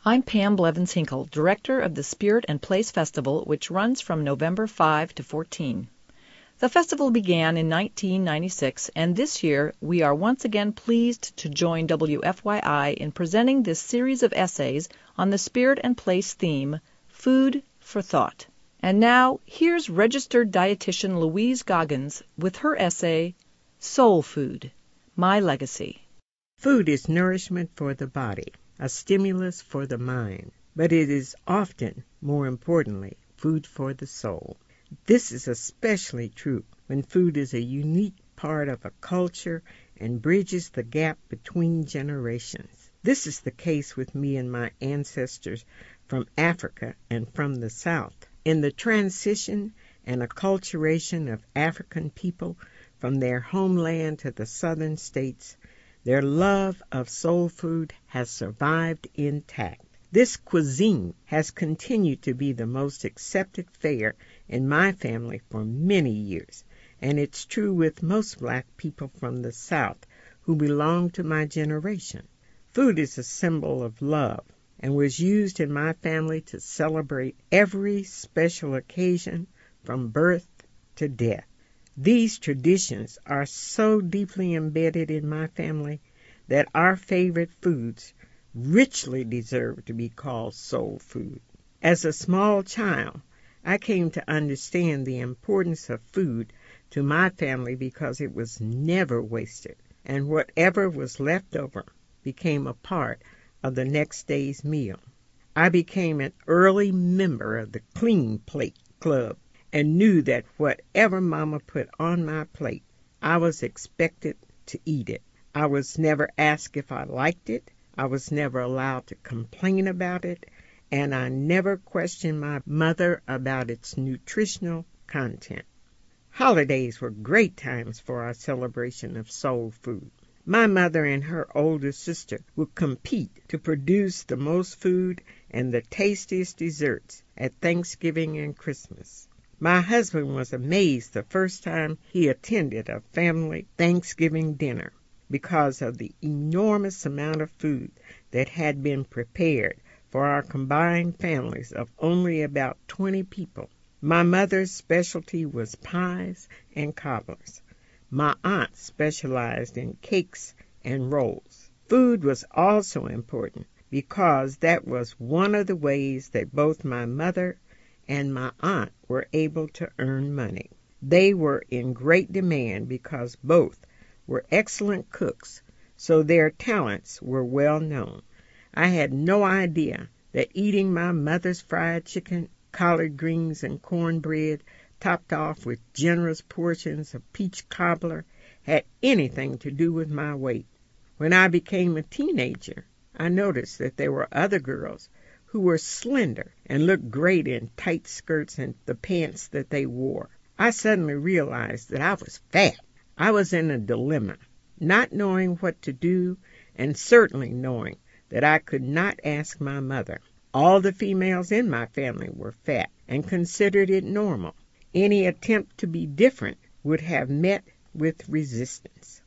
I'm Pam Blevins-Hinkle, Director of the Spirit and Place Festival, which runs from November 5 to 14. The festival began in 1996, and this year we are once again pleased to join WFYI in presenting this series of essays on the Spirit and Place theme, Food for Thought. And now, here's registered dietitian Louise Goggins with her essay, Soul Food, My Legacy. Food is nourishment for the body, a stimulus for the mind, but it is often, more importantly, food for the soul. This is especially true when food is a unique part of a culture and bridges the gap between generations. This is the case with me and my ancestors from Africa and from the South. In the transition and acculturation of African people from their homeland to the southern states, their love of soul food has survived intact. This cuisine has continued to be the most accepted fare in my family for many years, and it's true with most black people from the South who belong to my generation. Food is a symbol of love and was used in my family to celebrate every special occasion from birth to death. These traditions are so deeply embedded in my family that our favorite foods richly deserve to be called soul food. As a small child, I came to understand the importance of food to my family because it was never wasted, and whatever was left over became a part of the next day's meal. I became an early member of the Clean Plate Club and knew that whatever Mama put on my plate, I was expected to eat it. I was never asked if I liked it. I was never allowed to complain about it, and I never questioned my mother about its nutritional content. Holidays were great times for our celebration of soul food. My mother and her older sister would compete to produce the most food and the tastiest desserts at Thanksgiving and Christmas. My husband was amazed the first time he attended a family Thanksgiving dinner because of the enormous amount of food that had been prepared for our combined families of only about 20 people. My mother's specialty was pies and cobblers. My aunt specialized in cakes and rolls. Food was also important because that was one of the ways that both my mother and my aunt were able to earn money. They were in great demand because both were excellent cooks, so their talents were well known. I had no idea that eating my mother's fried chicken, collard greens, and cornbread, topped off with generous portions of peach cobbler, had anything to do with my weight. When I became a teenager, I noticed that there were other girls who were slender and looked great in tight skirts and the pants that they wore. I suddenly realized that I was fat. I was in a dilemma, not knowing what to do and certainly knowing that I could not ask my mother. All the females in my family were fat and considered it normal. Any attempt to be different would have met with resistance.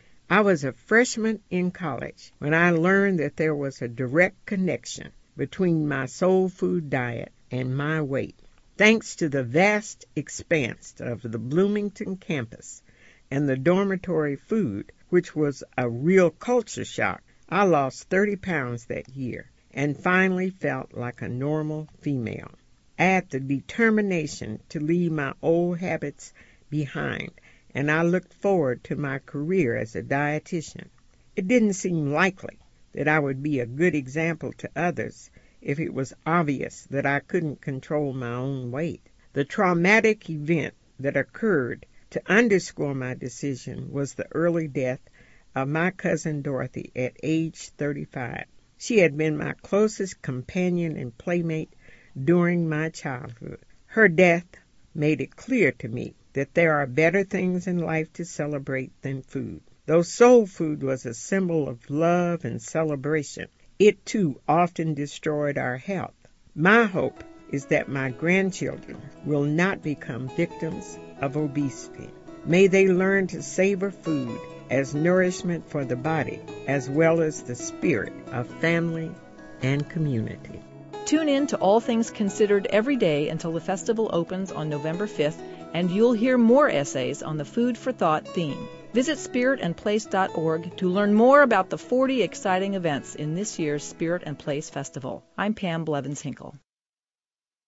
I was a freshman in college when I learned that there was a direct connection between my soul food diet and my weight. Thanks to the vast expanse of the Bloomington campus and the dormitory food, which was a real culture shock, I lost 30 pounds that year and finally felt like a normal female. I had the determination to leave my old habits behind, and I looked forward to my career as a dietitian. It didn't seem likely that I would be a good example to others if it was obvious that I couldn't control my own weight. The traumatic event that occurred to underscore my decision was the early death of my cousin Dorothy at age 35. She had been my closest companion and playmate during my childhood. Her death made it clear to me that there are better things in life to celebrate than food. Though soul food was a symbol of love and celebration, it too often destroyed our health. My hope is that my grandchildren will not become victims of obesity. May they learn to savor food as nourishment for the body, as well as the spirit of family and community. Tune in to All Things Considered every day until the festival opens on November 5th, and you'll hear more essays on the Food for Thought theme. Visit spiritandplace.org to learn more about the 40 exciting events in this year's Spirit and Place Festival. I'm Pam Blevins Hinkle.